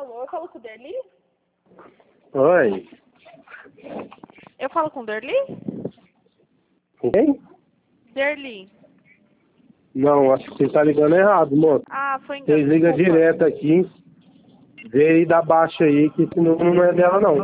Alô, eu falo com o Derli? Oi. Eu falo com o Derli? Quem? Derli. Não, acho que você tá ligando errado, moço. Ah, foi engano. Vocês ligam Desculpa. direto aqui. Vê aí da baixa aí, que esse número não é dela, não.